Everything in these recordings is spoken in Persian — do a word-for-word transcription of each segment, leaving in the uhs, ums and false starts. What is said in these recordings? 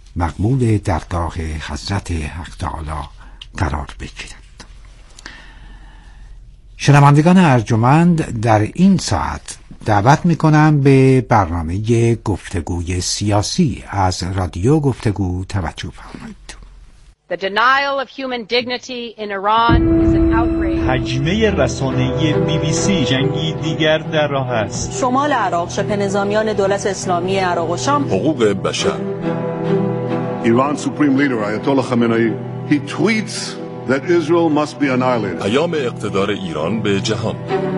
مقبول درگاه حضرت حق تعالی قرار بگیرد. شنوندگان ارجمند، در این ساعت دعوت میکنم به برنامه گفتگوی سیاسی از رادیو گفتگو توجه فرمایید. The denial of human dignity in Iran is an outrage. حجمه رسانه‌ای بی بی سی جنگی دیگر در راه است. شمال عراق، شبه نظامیان دولت اسلامی عراق و شام. حقوق بشر. Iran Supreme Leader Ayatollah Khamenei, he tweets that Israel must be annihilated. پیام اقتدار ایران به جهان.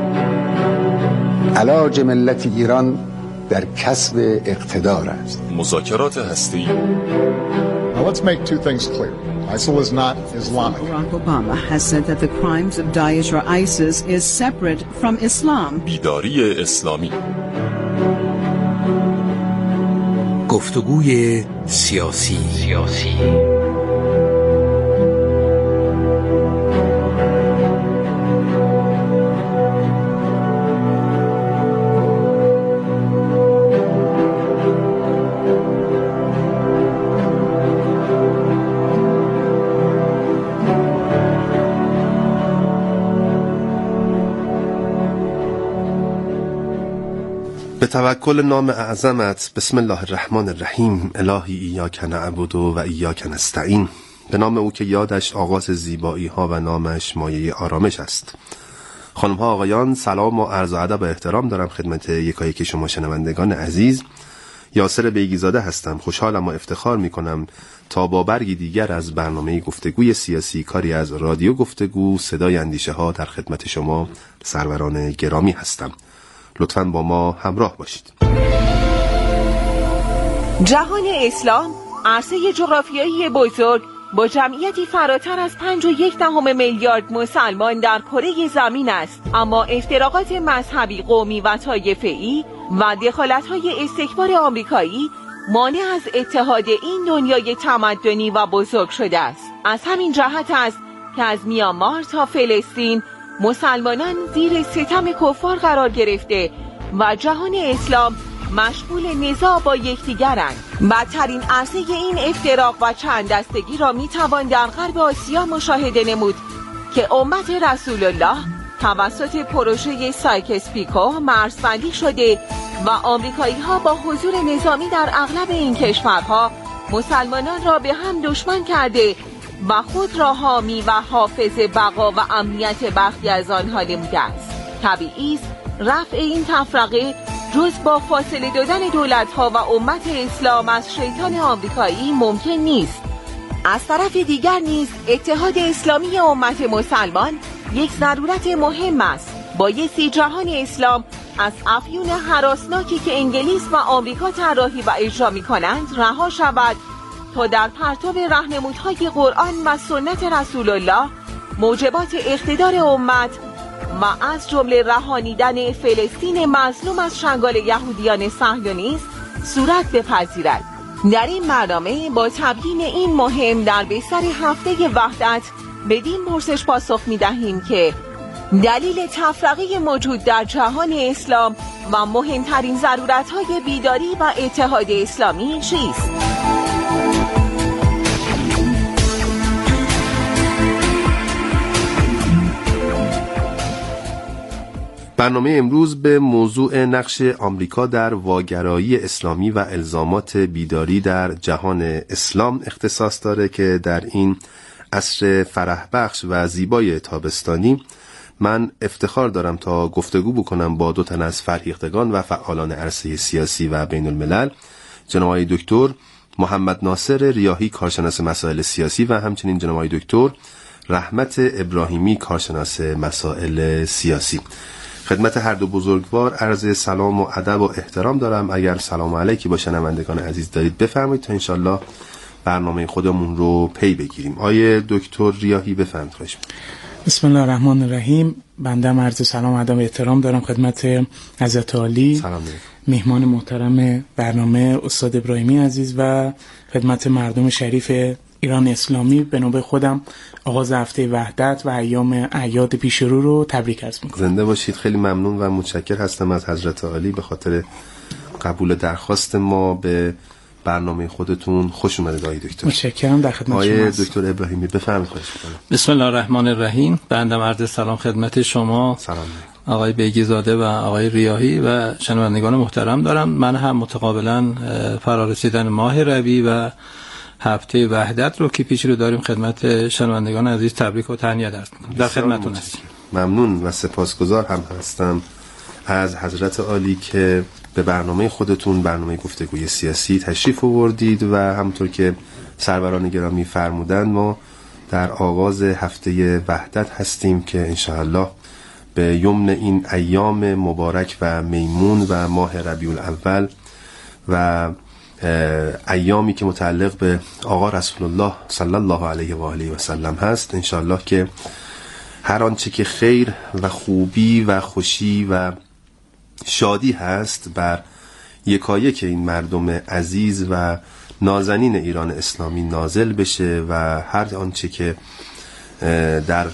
علاج ملت ایران در کسب اقتدار است. مذاکرات هسته‌ای. Now let's make two things clear. ISIL is not Islamic. Barack Obama has said that the crimes of Daesh or ISIS is separate from Islam. بیداری اسلامی. گفتگوی سیاسی سیاسی به توکل نام اعظمت. بسم الله الرحمن الرحیم. الهی ایاک نعبد و ایاک نستعین. به نام او که یادش آغاز زیبایی ها و نامش مایه آرامش است. خانم ها آقایان، سلام و عرض و ادب و احترام دارم خدمت یکایک شما شنوندگان عزیز. یاسر بیگیزاده هستم. خوشحالم و افتخار می کنم تا با برگی دیگر از برنامه گفتگوی سیاسی، کاری از رادیو گفتگو صدای اندیشه ها، در خدمت شما سروران گرامی هستم. لطفاً با ما همراه باشید. جهان اسلام عرصه جغرافیایی بزرگ با جمعیتی فراتر از پنج و یک دهم میلیارد مسلمان در کره زمین است، اما افتراقات مذهبی، قومی و طایفه‌ای و دخالت‌های استکبار آمریکایی مانع از اتحاد این دنیای تمدنی و بزرگ شده است. از همین جهت است که از میانمار تا فلسطین مسلمانان زیر ستم کفار قرار گرفته و جهان اسلام مشغول نزاع با یکدیگرند. بدترین عرصه این افتراق و چند دستگی را می توان در غرب آسیا مشاهده نمود که امت رسول الله توسط پروژه سایکس پیکو مرزبندی شده و آمریکایی ها با حضور نظامی در اغلب این کشورها مسلمانان را به هم دشمن کرده و خود را حامی و حافظ بقا و امنیت برخی از آنها نموده است. طبیعی است رفع این تفرقه جز با فاصله دادن دولت‌ها و امت اسلام از شیطان آمریکایی ممکن نیست. از طرف دیگر نیز اتحاد اسلامی امت مسلمان یک ضرورت مهم است. بایستی جهان اسلام از افیون هراسناکی که انگلیس و آمریکا طراحی و اجرا می‌کنند رها شود تا در پرتاب راهنمودهای قرآن و سنت رسول الله موجبات اقتدار امت و از جمله رهانیدن فلسطین مظلوم از چنگال یهودیان صهیونیست صورت بپذیرد. در این برنامه با تبیین این مهم در بستر هفته وحدت بدین پرسش پاسخ می‌دهیم که دلیل تفرقه موجود در جهان اسلام و مهمترین ضرورت‌های بیداری و اتحاد اسلامی چیست؟ برنامه امروز به موضوع نقش آمریکا در واگرایی اسلامی و الزامات بیداری در جهان اسلام اختصاص داره که در این عصر فرح بخش و زیبای تابستانی من افتخار دارم تا گفتگو بکنم با دو تن از فرهیختگان و فعالان عرصه سیاسی و بین الملل، جناب آقای دکتر محمد ناصر ریاحی، کارشناس مسائل سیاسی، و همچنین جناب آقای دکتر رحمت ابراهیمی، کارشناس مسائل سیاسی. خدمت هر دو بزرگوار عرض سلام و ادب و احترام دارم. اگر سلام علیکی با شنوندگان عزیز دارید بفرمایید تا انشالله برنامه خودمون رو پی بگیریم. آیه دکتر ریاحی بفرمایید. خواهش می‌کنم. بسم الله الرحمن الرحیم. بنده عرض سلام و ادب و احترام دارم خدمت حضرت عالی، سلام علیکم، مهمان محترم برنامه استاد ابراهیمی عزیز و خدمت مردم شریف ایران اسلامی. به نوبه خودم آغاز هفته وحدت و ایام اعیاد پیش رو رو تبریک عرض می‌کنم. زنده باشید. خیلی ممنون و متشکر هستم از حضرت عالی به خاطر قبول درخواست ما به برنامه خودتون خوش اومدید آقای دکتر. متشکرم. در خدمت شما آقای هستم. دکتر ابراهیمی بفرمایید. خواهش می‌کنم. بسم الله الرحمن الرحیم. بنده عرض سلام خدمت شما، سلام آقای بیگیزاده و آقای ریاحی و شنوندگان محترم دارم. من هم متقابلا فرارسیدن ماه ربیع و هفته وحدت رو که پیش رو داریم خدمت شنوندگان عزیز تبریک و تهنیت عرض می‌کنم. در خدمتتون هستم. ممنون و سپاسگزار هم هستم از حضرت عالی که به برنامه خودتون، برنامه گفتگوی سیاسی تشریف آوردید و همونطور که سروران گرامی فرمودند ما در آغاز هفته وحدت هستیم که انشاءالله به یمن این ایام مبارک و میمون و ماه ربیع الاول و ایامی که متعلق به آقا رسول الله صلی الله علیه و آله و سلم هست، انشاءالله که هر آنچه که خیر و خوبی و خوشی و شادی هست بر یکایک این مردم عزیز و نازنین ایران اسلامی نازل بشه و هر آنچه که در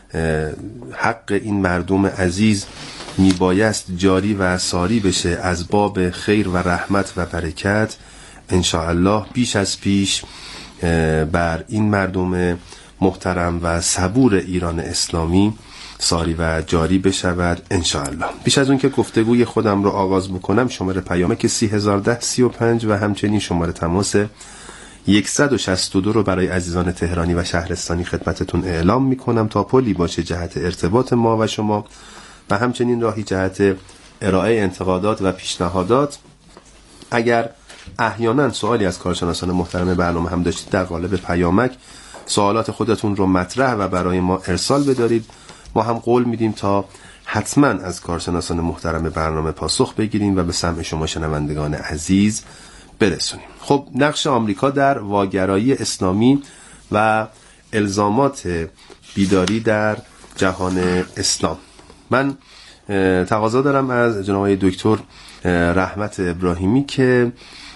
حق این مردم عزیز میبایست جاری و ساری بشه از باب خیر و رحمت و برکت، انشاءالله بیش از پیش بر این مردم محترم و صبور ایران اسلامی ساری و جاری بشود انشاءالله. بیش از اون که گفتگوی خودم رو آغاز بکنم، شماره پیامک سی هزار و ده سی و پنج و همچنین شماره تماس صد و شصت و دو رو برای عزیزان تهرانی و شهرستانی خدمتتون اعلام میکنم تا پلی باشه جهت ارتباط ما و شما و همچنین راهی جهت ارائه انتقادات و پیشنهادات. اگر احیانا سوالی از کارشناسان محترم برنامه هم داشتید در قالب پیامک سوالات خودتون رو مطرح و برای ما ارسال بدارید، ما هم قول میدیم تا حتما از کارشناسان محترم برنامه پاسخ بگیریم و به سمع شما شنوندگان عزیز برسونیم. خب، نقش آمریکا در واگرایی اسلامی و الزامات بیداری در جهان اسلام. من تقاضا دارم از جناب دکتر رحمت ابراهیمی که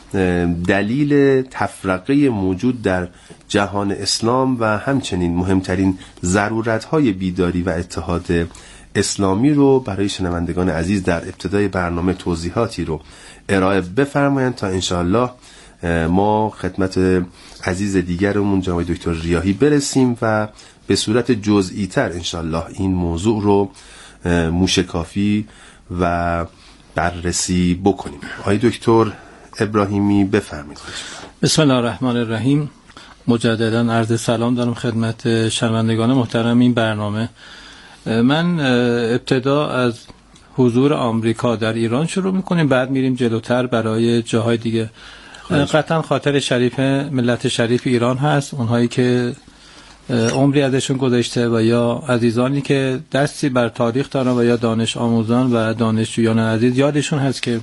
دلیل تفرقه موجود در جهان اسلام و همچنین مهمترین ضرورت‌های بیداری و اتحاد اسلامی رو برای شنوندگان عزیز در ابتدای برنامه توضیحاتی رو ارائه بفرمایند تا انشاءالله ما خدمت عزیز دیگرمون جناب دکتر ریاحی برسیم و به صورت جزئی تر انشاءالله این موضوع رو موشکافی و بررسی بکنیم. آقای دکتر ابراهیمی بفرمایید. بسم الله الرحمن الرحیم. مجددا عرض سلام دارم خدمت شنوندگان محترم این برنامه. من ابتدا از حضور آمریکا در ایران شروع میکنیم، بعد میریم جلوتر برای جاهای دیگه. قطعا خاطر شریف ملت شریف ایران هست، اونهایی که عمری ازشون گذشته و یا عزیزانی که دستی بر تاریخ دارن و یا دانش آموزان و دانشجویان عزیز یادشون هست که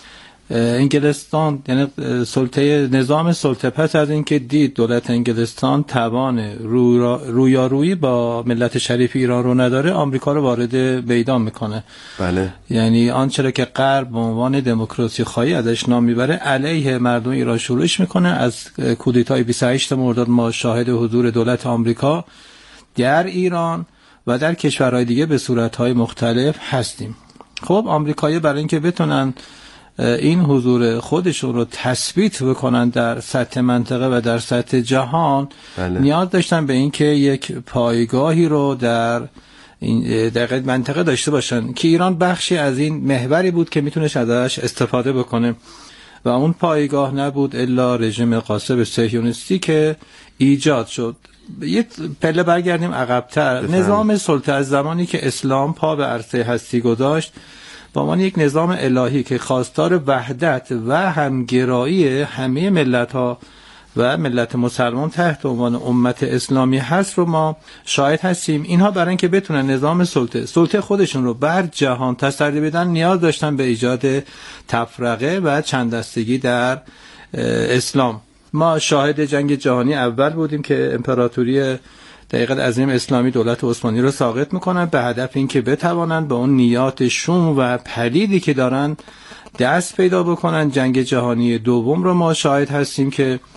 انگلستان، یعنی سلطه نظام سلطه، پس از اینکه دید دولت انگلستان توان رویارویی با ملت شریف ایران رو نداره، آمریکا رو وارد میدان میکنه. بله. یعنی آنچه که غرب به عنوان دموکراسی خواهی ازش نام میبره علیه مردم ایران شروعش میکنه. از کودتای بیست و هشت مرداد ما شاهد حضور دولت آمریکا در ایران و در کشورهای دیگه به صورتهای مختلف هستیم. خب، آمریکایی برای اینکه بتونن این حضور خودشون رو تثبیت بکنن در سطح منطقه و در سطح جهان، بله، نیاز داشتن به این که یک پایگاهی رو در این در منطقه داشته باشن که ایران بخشی از این محوری بود که میتونش ازش استفاده بکنه و اون پایگاه نبود الا رژیم غاصب صهیونیستی که ایجاد شد. یه پله برگردیم عقب‌تر. نظام سلطه از زمانی که اسلام پا به عرصه هستی گذاشت با عنوان یک نظام الهی که خواستار وحدت و همگرایی همه ملت‌ها و ملت مسلمان تحت عنوان امت اسلامی هست رو ما شاهد هستیم. اینها برای اینکه بتونن نظام سلطه سلطه خودشون رو بر جهان تسری بدن نیاز داشتن به ایجاد تفرقه و چند دستگی در اسلام. ما شاهد جنگ جهانی اول بودیم که امپراتوری دقیقاً عظیم اسلامی دولت عثمانی رو ساقط میکنن به هدف اینکه بتوانند به اون نیات شوم و پلیدی که دارن دست پیدا بکنن. جنگ جهانی دوم رو ما شاهد هستیم که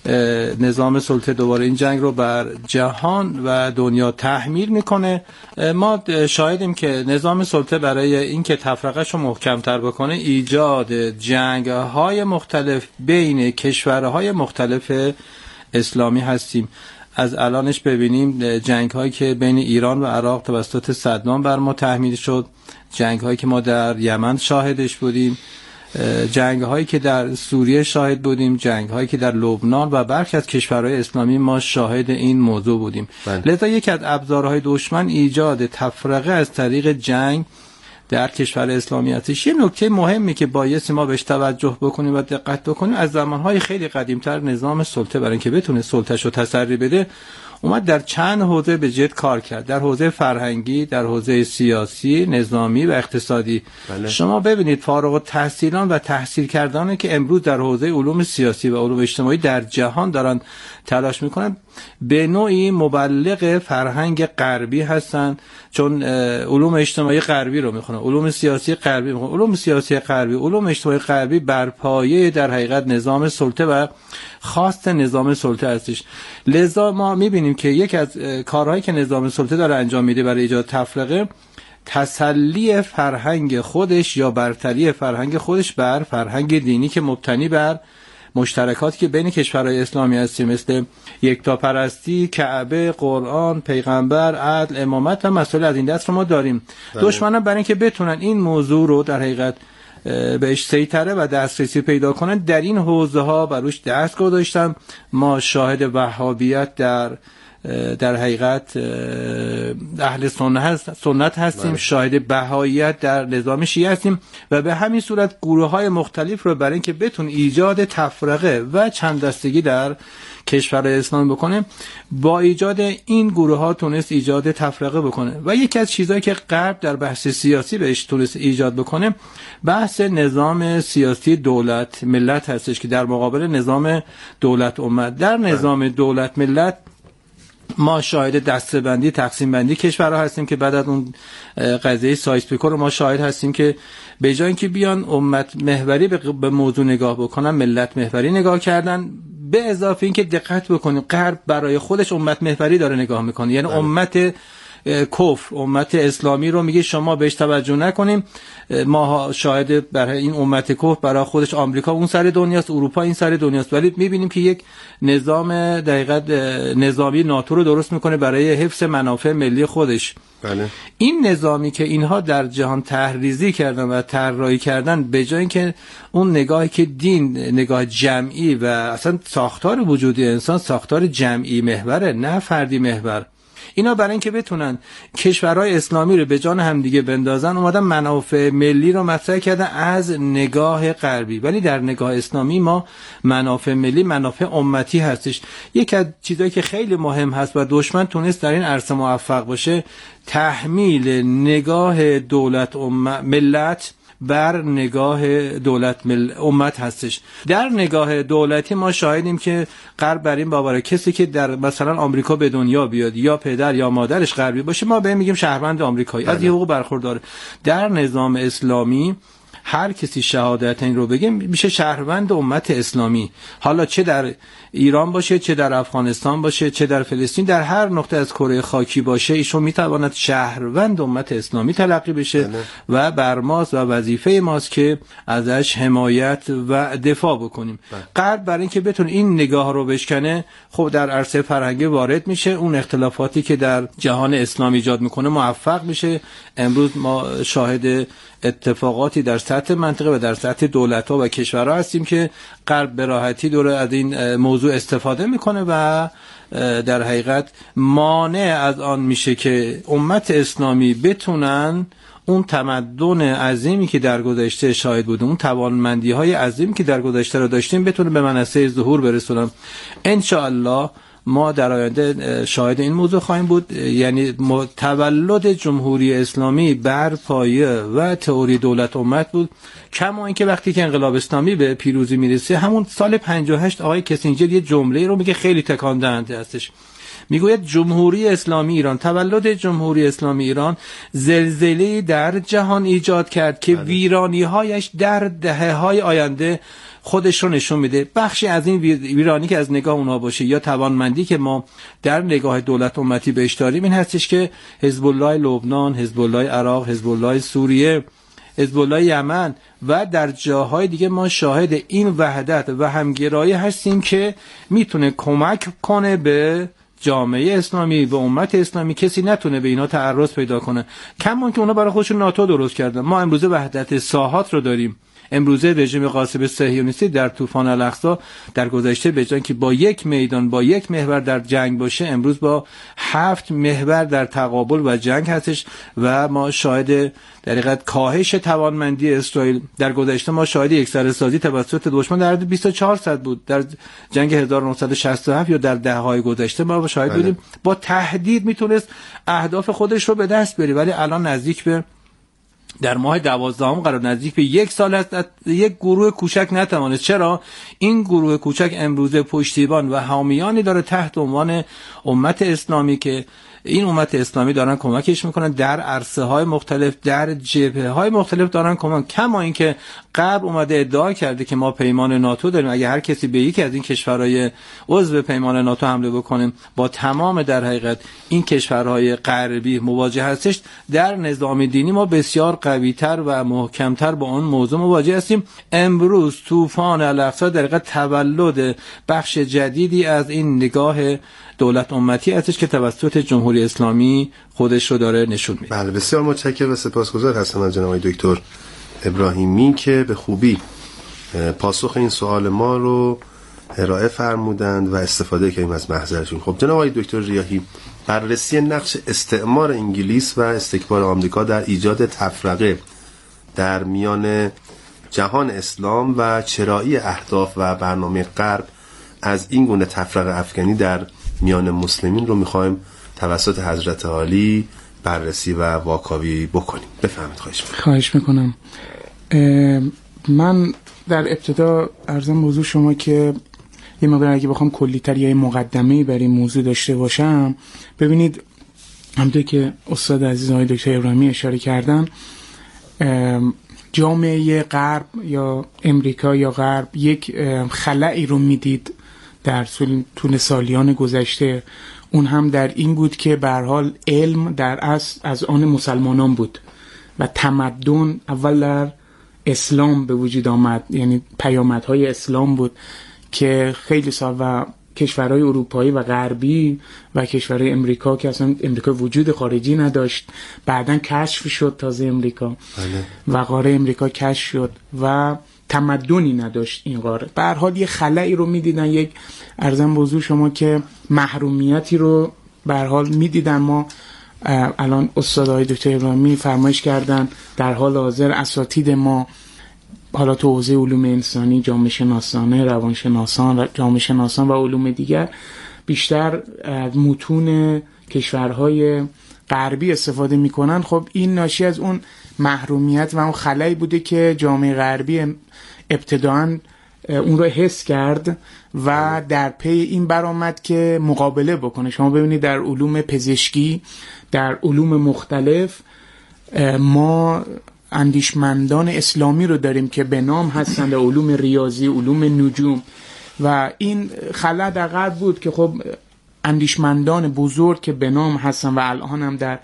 نظام سلطه دوباره این جنگ رو بر جهان و دنیا تحمیل میکنه. ما شاهدیم که نظام سلطه برای اینکه تفرقه‌اش رو محکم‌تر بکنه ایجاد جنگ‌های مختلف بین کشورهای مختلف اسلامی هستیم. از الانش ببینیم جنگ‌هایی که بین ایران و عراق توسط صدام بر ما تحمیل شد، جنگ‌هایی که ما در یمن شاهدش بودیم، جنگ‌هایی که در سوریه شاهد بودیم، جنگ‌هایی که در لبنان و برخی از کشورهای اسلامی ما شاهد این موضوع بودیم. بله. لذا یکی از ابزارهای دشمن ایجاد تفرقه از طریق جنگ در کشور اسلامی هستش. یه نکته مهمی که بایستی ما بهش توجه بکنیم و دقت بکنیم، از زمانهای خیلی قدیمتر نظام سلطه برای اینکه بتونه سلطه‌شو تسری بده اومد در چند حوزه به جد کار کرد، در حوزه فرهنگی، در حوزه سیاسی، نظامی و اقتصادی. بله. شما ببینید فارغ التحصیلان و تحصیل کردانی که امروز در حوزه علوم سیاسی و علوم اجتماعی در جهان دارن تلاش میکنن به نوعی مبلغ فرهنگ غربی هستن، چون علوم اجتماعی غربی رو میخونن، علوم سیاسی غربی میخونن. علوم سیاسی غربی، علوم اجتماعی غربی بر پایه در حقیقت نظام سلطه و خواست نظام سلطه هستش. لذا ما میبینیم که یک از کارهایی که نظام سلطه داره انجام میده برای ایجاد تفرقه، تسلی فرهنگ خودش یا برتری فرهنگ خودش بر فرهنگ دینی که مبتنی بر مشترکاتی که بین کشورهای اسلامی هستیم، مثل یکتاپرستی، کعبه، قرآن، پیغمبر، عدل، امامت و مسائل از این دست رو ما داریم. دشمنان برای اینکه بتونن این موضوع رو در حقیقت بهش سیطره و دسترسی پیدا کنن در این حوزه ها بروش دست گذاشتن. ما شاهد وهابیت در در حقیقت اهل سنت هستیم، بله. شاهد بهاییت در نظام شیعه هستیم و به همین صورت گروه های مختلف رو برای اینکه بتون ایجاد تفرقه و چند دستگی در کشور اسلام بکنه، با ایجاد این گروه ها تونست ایجاد تفرقه بکنه. و یکی از چیزهایی که غرب در بحث سیاسی بهش تونست ایجاد بکنه بحث نظام سیاسی دولت ملت هستش که در مقابل نظام دولت امت. در نظام دولت ملت ما شاهد دسته‌بندی تقسیم بندی کشورها هستیم که بعد از اون قضیه سایس پیکو رو ما شاهد هستیم که به جای اینکه بیان امت محوری به موضوع نگاه بکنن، ملت محوری نگاه کردن. به اضافه اینکه دقت بکنیم غرب برای خودش امت محوری داره نگاه میکنه، یعنی بله. امت کفر، امت اسلامی رو میگه شما بهش توجه نکنیم. ما شاهد برای این امت کفر برای خودش آمریکا اون سر دنیاست، اروپا این سر دنیاست، ولی میبینیم که یک نظام دقیقاً نظامی ناتو رو درست میکنه برای حفظ منافع ملی خودش. بله. این نظامی که اینها در جهان تحریزی کردن و طراحی کردن، به جای اینکه اون نگاهی که دین نگاه جمعی و اصلا ساختار وجودی انسان ساختار جمعی محوره نه فردی محور، اینا برای اینکه بتونن کشورهای اسلامی رو به جان همدیگه بندازن اومدن منافع ملی رو مطرح کردن از نگاه غربی، ولی در نگاه اسلامی ما منافع ملی منافع امتی هستش. یک از چیزایی که خیلی مهم هست و دشمن تونست در این عرصه موفق باشه، تحمیل نگاه دولت ملت بر نگاه دولت مل... امت هستش. در نگاه دولتی ما شاهدیم که غرب بر این باوره کسی که در مثلا آمریکا به دنیا بیاد یا پدر یا مادرش غربی باشه ما بهم میگیم شهروند آمریکایی، از این حقوق برخورداره. در نظام اسلامی هر کسی شهادت این رو بگه میشه شهروند امت اسلامی، حالا چه در ایران باشه، چه در افغانستان باشه، چه در فلسطین، در هر نقطه از کره خاکی باشه، ایشون میتواند شهروند امت اسلامی تلقی بشه بله. و بر ماست و وظیفه ماست که ازش حمایت و دفاع بکنیم. بله. غرب برای اینکه بتونه این نگاه رو بشکنه، خب در عرصه فرهنگی وارد میشه، اون اختلافاتی که در جهان اسلام ایجاد میکنه موفق میشه. امروز ما شاهد اتفاقاتی در سطح منطقه و در سطح دولت‌ها و کشورها هستیم که غرب به راحتی داره از این موضوع استفاده میکنه و در حقیقت مانع از آن میشه که امت اسلامی بتونن اون تمدن عظیمی که در گذشته شاهد بودیم، اون توانمندی‌های عظیمی که در گذشته رو داشتیم بتونه به منصه ظهور برسونن. ان شاء الله ما در آینده شاهد این موضوع خواهیم بود، یعنی تولد جمهوری اسلامی بر پایه و تئوری دولت امت بود. کما اینکه وقتی که انقلاب اسلامی به پیروزی میرسه، همون سال پنجاه و هشت آقای کسینجر یه جمله رو میگه خیلی تکان دهنده هستش، میگوید جمهوری اسلامی ایران، تولد جمهوری اسلامی ایران زلزله در جهان ایجاد کرد که ویرانی‌هایش در دهه‌های آینده خودش رو نشون میده. بخشی از این ویرانی که از نگاه اونها باشه یا توانمندی که ما در نگاه دولت امتی بهش داریم این هستش که حزب الله لبنان، حزب الله عراق، حزب الله سوریه، حزب الله یمن و در جاهای دیگه ما شاهد این وحدت و همگرایی هستیم که میتونه کمک کنه به جامعه اسلامی و امت اسلامی. کسی نتونه به اینا تعرض پیدا کنه، کما که اونا برای خودشون ناتو درست کردن. ما امروزه وحدت ساحات رو داریم. امروزه رژیم غاصب صهیونیستی در طوفان الاقصی در گذشته به جای که با یک میدان با یک محور در جنگ باشه، امروز با هفت محور در تقابل و جنگ هستش و ما شاهد در حقیقت کاهش توانمندی اسرائیل. در گذشته ما شاهد یکسره توسط دشمن در حد بیست و چهار صد بود در جنگ هزار و نهصد و شصت و هفت یا در دهه‌های گذشته ما شاهد بودیم با تهدید میتونست اهداف خودش رو به دست بیاره، ولی الان نزدیک به در ماه دوازدهم قرار نزدیک به یک سال است یک گروه کوچک نتوانست. چرا؟ این گروه کوچک امروزه پشتیبان و حامیانی داره تحت عنوان امت اسلامی که این امت اسلامی دارن کمکش میکنن در عرصه های مختلف، در جبهه های مختلف دارن کمک. کما اینکه غرب اومده ادعا کرده که ما پیمان ناتو داریم، اگه هر کسی به یکی از این کشورهای عضو پیمان ناتو حمله بکنه با تمام در حقیقت این کشورهای غربی مواجه هستش. در نظام دینی ما بسیار قوی‌تر و محکم‌تر با اون موضوع مواجه هستیم. امروز طوفان الاقصی در حقیقت تولد بخش جدیدی از این نگاه دولت امتی هستش که توسط جمهوری اسلامی خودش رو داره نشون میده. بله، بسیار متشکرم و سپاسگزار هستم از جناب دکتر ابراهیمی که به خوبی پاسخ این سوال ما رو ارائه فرمودند و استفاده کردیم از محضرشون. خب جناب آقای دکتر ریاحی، بررسی نقش استعمار انگلیس و استکبار آمریکا در ایجاد تفرقه در میان جهان اسلام و چرایی اهداف و برنامه غرب از این گونه تفرقه افکنی در میان مسلمین رو میخوایم توسط حضرت عالی بررسی و واکاوی بکنیم. بفهمید. خواهش میکنم. خواهش میکنم. من در ابتدا عرضم موضوع شما که یه مقدار اگه بخوام کلی‌تر یا مقدمه‌ای برای موضوع داشته باشم، ببینید همونطور که استاد عزیز آقای دکتر ابراهیمی اشاره کردن، جامعه غرب یا امریکا یا غرب یک خلأی رو میدید در طول سالیان گذشته. اون هم در این بود که به هر حال علم در اصل از آن مسلمانان بود و تمدن اول در اسلام به وجود آمد، یعنی پیامدهای اسلام بود که خیلی سال و کشورهای اروپایی و غربی و کشورهای امریکا که اصلا امریکا وجود خارجی نداشت، بعداً کشف شد تازه امریکا بله. و قاره امریکا کشف شد و تمدنی نداشت این قاره. به هر حال یه خلایی رو میدیدن، یک ارزم بزرگ شما که محرومیتی رو به هر حال میدیدن. ما الان استادای دکتر ابراهیمی فرمایش کردن در حال حاضر اساتید ما حالا تو حوزه علوم انسانی، جامعه شناسانه، روانشناسان، جامعه شناسان و علوم دیگر بیشتر از متون کشورهای غربی استفاده میکنن. خب این ناشی از اون محرومیت و اون خلایی بوده که جامعه غربی ابتداعاً اون رو حس کرد و در پی این برآمد که مقابله بکنه. شما ببینید در علوم پزشکی، در علوم مختلف ما اندیشمندان اسلامی رو داریم که به نام هستند، در علوم ریاضی، علوم نجوم، و این خلا در غرب بود که خب اندیشمندان بزرگ که به نام هستن و الان هم در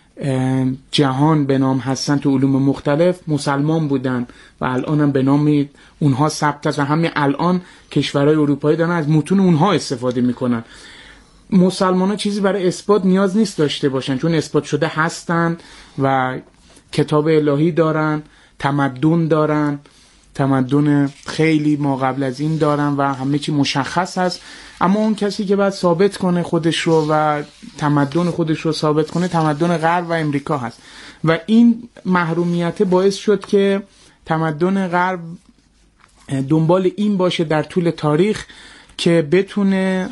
جهان به نام هستن تو علوم مختلف مسلمان بودن و الان هم به نام اونها ثبت است و همین الان کشورهای اروپایی دارن از متون اونها استفاده میکنن. مسلمان ها چیزی برای اثبات نیاز نیست داشته باشن، چون اثبات شده هستن و کتاب الهی دارن، تمدن دارن، تمدن خیلی ما قبل از این دارن و همه چی مشخص هست. اما اون کسی که باید ثابت کنه خودش رو و تمدن خودش رو ثابت کنه تمدن غرب و امریکا هست و این محرومیت باعث شد که تمدن غرب دنبال این باشه در طول تاریخ که بتونه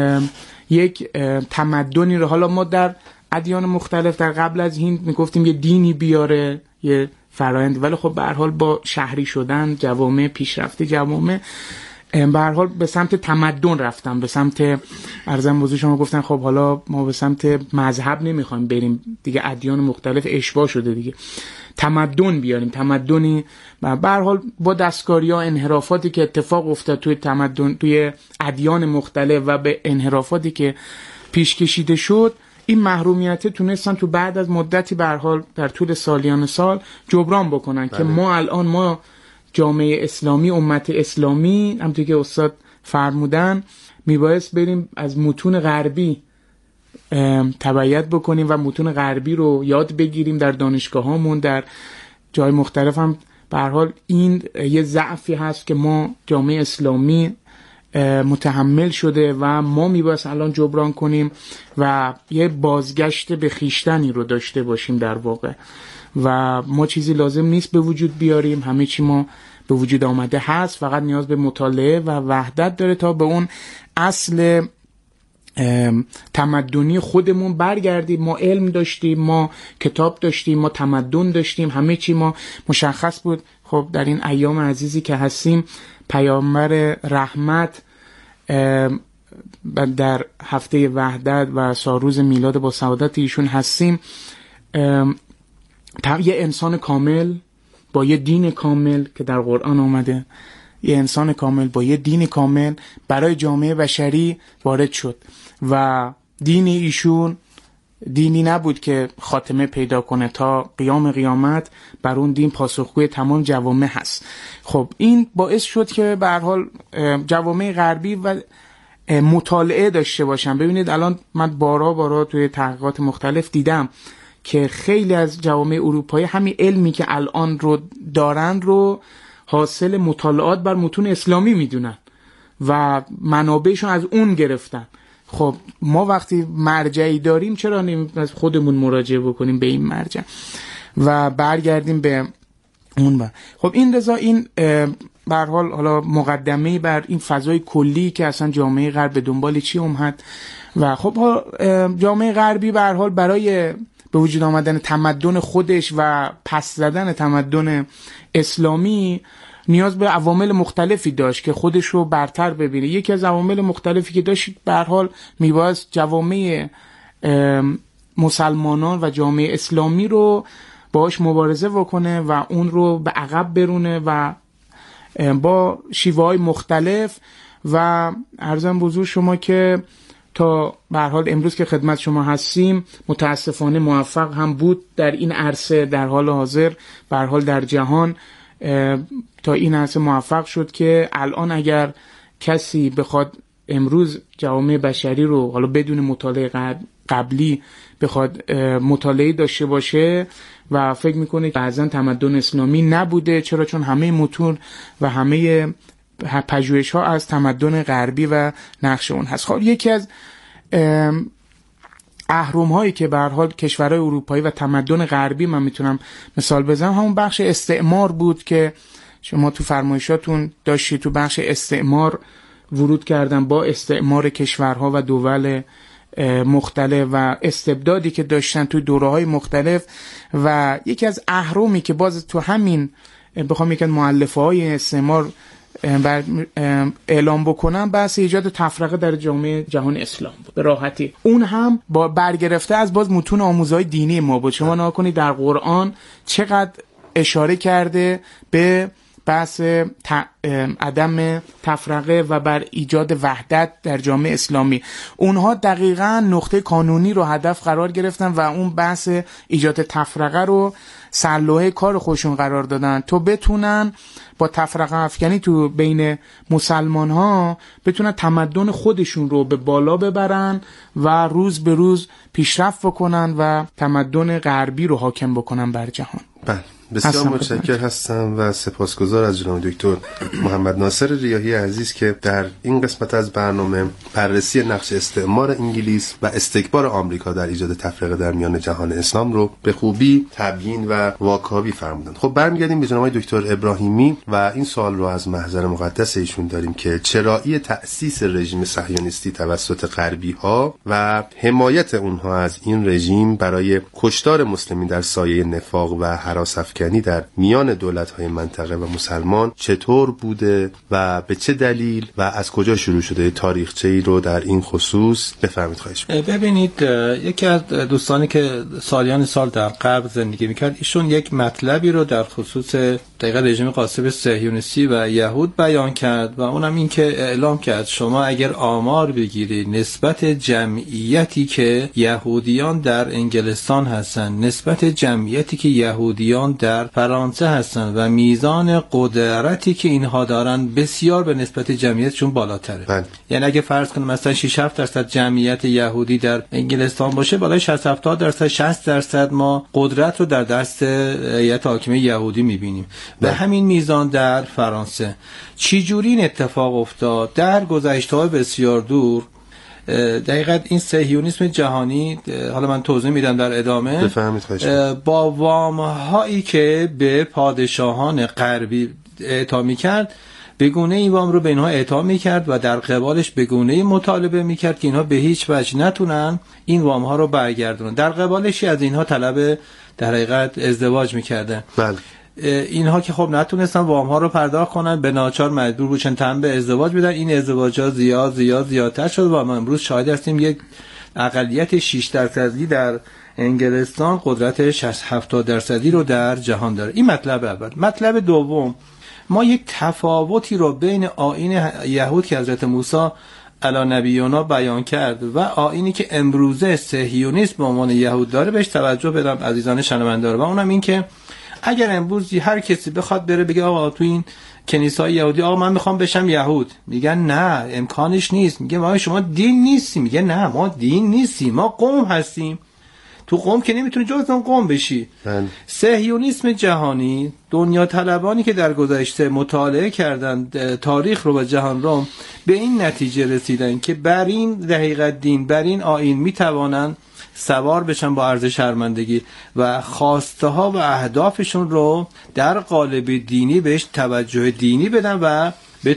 یک تمدنی رو، حالا ما در ادیان مختلف در قبل از هند میگفتیم یه دینی بیاره، یه فرآیند، ولی خب به هر حال با شهری شدن جوامع پیشرفته جوامع به هر حال به سمت تمدن رفتن، به سمت ارزم بزرگ شما گفتن خب حالا ما به سمت مذهب نمیخوایم بریم دیگه، ادیان مختلف اشباع شده دیگه. تمدن بیاریم، تمدنی به هر حال با دستکاری‌ها، انحرافاتی که اتفاق افتاد توی تمدن، توی ادیان مختلف و به انحرافاتی که پیش کشیده شد، این محرومیت تونستن تو بعد از مدتی به هر حال در طول سالیان سال جبران بکنن. بله. که ما الان ما جامعه اسلامی، امت اسلامی، همونطور که استاد فرمودن، میبایست بریم از متون غربی تبعیت بکنیم و متون غربی رو یاد بگیریم در دانشگاهامون، در جای مختلف هم. به هر حال این یه ضعفی هست که ما جامعه اسلامی متحمل شده و ما میبایست الان جبران کنیم و یه بازگشت به خویشتنی رو داشته باشیم در واقع. و ما چیزی لازم نیست به وجود بیاریم، همه چی ما به وجود آمده هست، فقط نیاز به مطالعه و وحدت داره تا به اون اصل تمدنی خودمون برگردیم. ما علم داشتیم، ما کتاب داشتیم، ما تمدن داشتیم، همه چی ما مشخص بود. خب در این ایام عزیزی که هستیم، پیامبر رحمت در هفته وحدت و سالروز میلاد با سعادت ایشون هستیم، یه انسان کامل با یه دین کامل که در قرآن آمده، یه انسان کامل با یه دین کامل برای جامعه بشری وارد شد و دین ایشون دینی نبود که خاتمه پیدا کنه، تا قیام قیامت بر اون دین پاسخگوی تمام جوامع هست. خب این باعث شد که به هر حال جوامع غربی و مطالعه داشته باشن. ببینید الان من بارا بارا توی تحقیقات مختلف دیدم که خیلی از جوامع اروپایی همین علمی که الان رو دارن رو حاصل مطالعات بر متون اسلامی میدونن و منابعشون از اون گرفتن. خب ما وقتی مرجعی داریم چرا نمی از خودمون مراجعه بکنیم به این مرجع و برگردیم به اون با. خب این رضا این به هر حال حالا مقدمه بر این فضای کلی که اصلا جامعه غرب به دنبال چی اومد و خب جامعه غربی به هر حال برای به وجود آمدن تمدن خودش و پس زدن تمدن اسلامی نیاز به عوامل مختلفی داشت که خودش رو برتر ببینه. یکی از عوامل مختلفی که داشت به هر حال میبایست جوامع مسلمانان و جامعه اسلامی رو باهاش مبارزه بکنه و اون رو به عقب برونه و با شیوه‌های مختلف. و عرضم به حضور شما که تا به هر حال امروز که خدمت شما هستیم متاسفانه موفق هم بود در این عرصه، در حال حاضر به هر حال در جهان تا این عرصه موفق شد که الان اگر کسی بخواد امروز جوامع بشری رو حالا بدون مطالعه قبلی بخواد مطالعه داشته باشه و فکر میکنه که بعضا تمدن اسلامی نبوده، چرا؟ چون همه متون و همه پژوهش ها از تمدن غربی و نقش اون هست. خب یکی از اهرم هایی که به هر حال کشورهای اروپایی و تمدن غربی من میتونم مثال بزنم همون بخش استعمار بود که شما تو فرمایشاتون داشتید. تو بخش استعمار ورود کردن با استعمار کشورها و دول مختلف و استبدادی که داشتن تو دوره‌های مختلف. و یکی از اهرمی که باز تو همین بخوام یکی از مؤلفه‌های استعمار اعلام بکنم بحث ایجاد تفرقه در جامعه جهان اسلام بود به راحتی. اون هم با برگرفته از باز متون آموزهای دینی ما بود. شما نگاه کنید در قرآن چقدر اشاره کرده به بحث ت... عدم تفرقه و بر ایجاد وحدت در جامعه اسلامی. اونها دقیقاً نقطه کانونی رو هدف قرار گرفتن و اون بحث ایجاد تفرقه رو سرلوحه کار خودشون قرار دادن تا بتونن با تفرقه افکنی تو بین مسلمان ها بتونن تمدن خودشون رو به بالا ببرن و روز به روز پیشرفت بکنن و تمدن غربی رو حاکم بکنن بر جهان. بله بسیار متشکر هستم و سپاسگزار از جناب دکتر محمد ناصر ریاحی عزیز که در این قسمت از برنامه بررسی نقش استعمار انگلیس و استکبار آمریکا در ایجاد تفرقه در میان جهان اسلام رو به خوبی تبیین و واکاوی فرمودند. خب برمیگردیم به جناب دکتر ابراهیمی و این سوال رو از محضر مقدس ایشون داریم که چرایی تأسیس رژیم صهیونیستی توسط غربی ها و حمایت اونها از این رژیم برای کشتار مسلمین در سایه نفاق و هراس افکنی افکنی در میان دولت‌های منطقه و مسلمان چطور بوده و به چه دلیل و از کجا شروع شده؟ تاریخچه‌ای رو در این خصوص بفرمایید خواهش می‌کنم. ببینید یکی از دوستانی که سالیان سال در غرب زندگی می‌کرد ایشون یک مطلبی رو در خصوص دقیقاً رژیم غاصب صهیونیستی و یهود بیان کرد و اونم این که اعلام کرد شما اگر آمار بگیری نسبت جمعیتی که یهودیان در انگلستان هستن، نسبت جمعیتی که یهودیان در فرانسه هستن و میزان قدرتی که اینها دارن بسیار به نسبت جمعیتشون بالاتره. بله. یعنی اگه فرض کنیم مثلا شش هفت درصد جمعیت یهودی در انگلستان باشه، بالای شصت هفتاد درصد شصت درصد ما قدرت رو در دست هیئت حاکمه یهودی میبینیم. به همین میزان در فرانسه. چی جوری این اتفاق افتاد؟ در گذشته‌های بسیار دور دقیقاً این صهیونیسم جهانی، حالا من توضیح میدم در ادامه، با وام‌هایی که به پادشاهان غربی اعطا می‌کرد به گونه این وام رو به اینها اعطا می‌کرد و در قبالش به گونه مطالبه می‌کرد که اینها به هیچ وجه نتونن این وام‌ها رو برگردونن. در قبالش از اینها طلب در حقیقت ازدواج می‌کردن. بله. اینها که خب نتونستن وام ها رو پرداخت کنن، به ناچار مجبور بودن تن به ازدواج بدن. این ازدواج‌ها زیاد زیاد زیادتر شد و ما امروز شاهد هستیم یک اقلیت شش درصدی در انگلستان قدرت شصت هفتاد درصدی رو در جهان داره. این مطلب اول. مطلب دوم، ما یک تفاوتی رو بین آیین یهود که حضرت موسی علی نبینا بیان کرد و آیینی که امروزه صهیونیسم به عنوان یهود داره بهش توجه بدم عزیزان شنوندگان، و اونم این که اگر امروز هر کسی بخواد بره بگه آقا تو این کنیسای یهودی آقا من میخوام بشم یهود، میگن نه امکانش نیست. میگه ما شما دین نیستی، میگه نه ما دین نیستیم، ما قوم هستیم. تو قوم که نمیتونی جز اون قوم بشی. صهیونیسم جهانی، دنیا طلبانی که در گذشته مطالعه کردن تاریخ رو و جهان رو، به این نتیجه رسیدن که بر این دقیقت دین، بر این آیین میتوانن سوار بشن با ارزش شرمندگی و خواسته ها و اهدافشون رو در قالب دینی بهش توجه دینی بدن و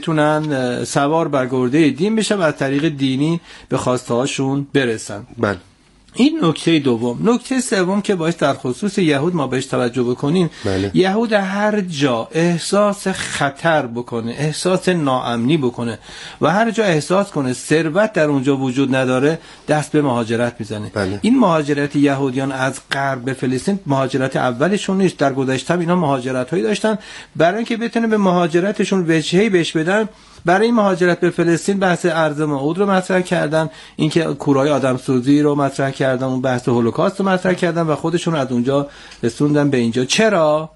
بتونن سوار بر گرده دین بشن و از طریق دینی به خواسته هاشون برسن. بله. این نکته دوم. نکته سوم که باید در خصوص یهود ما بهش توجه بکنیم، بله. یهود هر جا احساس خطر بکنه، احساس ناامنی بکنه و هر جا احساس کنه ثروت در اونجا وجود نداره، دست به مهاجرت میزنه. بله. این مهاجرت یهودیان از غرب به فلسطین مهاجرت اولشون نیست. در گذشته اینا مهاجرت هایی داشتن برای اینکه بتونه به مهاجرتشون وجهی بهش بدن. برای مهاجرت به فلسطین بحث ارض موعود رو مطرح کردن، اینکه کورهای آدمسوزی رو مطرح کردن، اون بحث هولوکاست رو مطرح کردن و خودشون از اونجا رسوندن به اینجا. چرا؟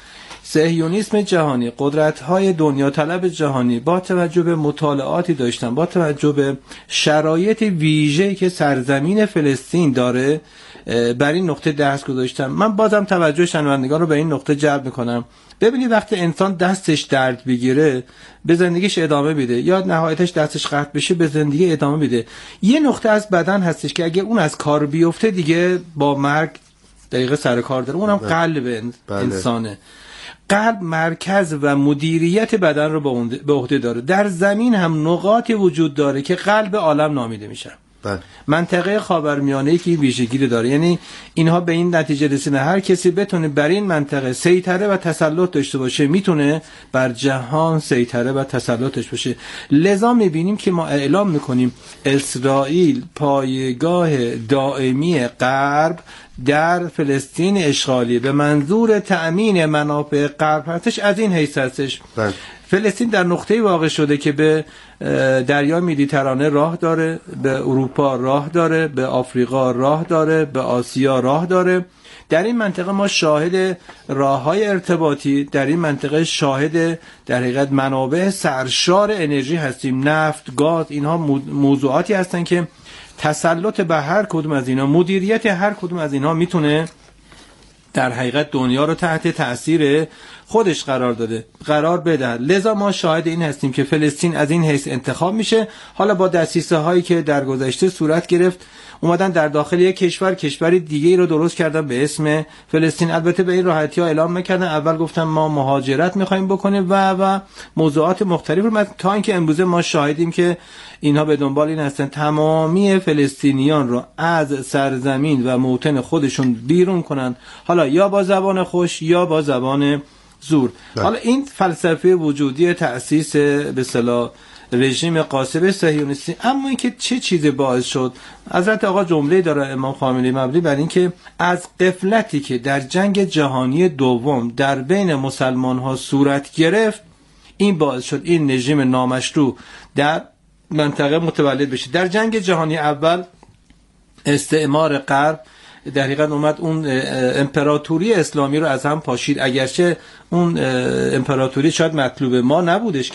صهیونیسم جهانی، قدرت‌های دنیا طلب جهانی با توجه به مطالعاتی داشتن، با توجه به شرایط ویژه‌ای که سرزمین فلسطین داره، بر این نقطه دست گذاشتم. من بازم توجه شنوندگان رو به این نقطه جلب میکنم. ببینید وقتی انسان دستش درد بگیره به زندگیش ادامه میده، یا نهایتش دستش قطع بشه به زندگی ادامه میده. یه نقطه از بدن هستش که اگه اون از کار بیفته دیگه با مرگ دقیقه سر کار داره، اونم قلب انسانه. قلب مرکز و مدیریت بدن رو به عهده داره. در زمین هم نقاطی وجود داره که قلب عالم نامیده میشه. بله. منطقه خاورمیانه‌ای که ویژگی داره، یعنی اینها به این نتیجه رسیدن هر کسی بتونه بر این منطقه سیطره و تسلط داشته باشه میتونه بر جهان سیطره و تسلط داشته باشه. لذا میبینیم که ما اعلام میکنیم اسرائیل پایگاه دائمی غرب در فلسطین اشغالی به منظور تأمین منافع غرب هستش. از این حیث هستش بله. فلسطین در نقطه‌ای واقع شده که به دریا مدیترانه راه داره، به اروپا راه داره، به آفریقا راه داره، به آسیا راه داره. در این منطقه ما شاهد راه‌های ارتباطی، در این منطقه شاهد در حقیقت منابع سرشار انرژی هستیم. نفت، گاز، اینها موضوعاتی هستن که تسلط به هر کدوم از اینا، مدیریت هر کدوم از اینها میتونه در حقیقت دنیا رو تحت تأثیر خودش قرار داده، قرار بده. لذا ما شاهد این هستیم که فلسطین از این حیث انتخاب میشه. حالا با دسیسه هایی که در گذشته صورت گرفت اومدن در داخل یک کشور کشوری دیگه رو درست کردن به اسم فلسطین. البته به این راحتی ها اعلام میکردن، اول گفتن ما مهاجرت میخوایم بکنیم و و موضوعات مختلف رو، تا اینکه امروزه ما شاهدیم که اینها به دنبال این هستن تمامی فلسطینیان رو از سرزمین و موطن خودشون بیرون کنن. حالا حالا یا با زبان خوش یا با زبان زور. ده. حالا این فلسفه وجودی تأسیس به اصطلاح رژیم قاصب صهیونیستی، اما اینکه چه چیزی باعث شد؟ حضرت آقا جمله داره امام خامنه‌ای مبنی بر اینکه از غفلتی که در جنگ جهانی دوم در بین مسلمان ها صورت گرفت، این باعث شد این رژیم نامشروع در منطقه متولد بشه. در جنگ جهانی اول استعمار غرب در حقیقت اومد اون امپراتوری اسلامی رو از هم پاشید، اگرچه اون امپراتوری شاید مطلوب ما نبودش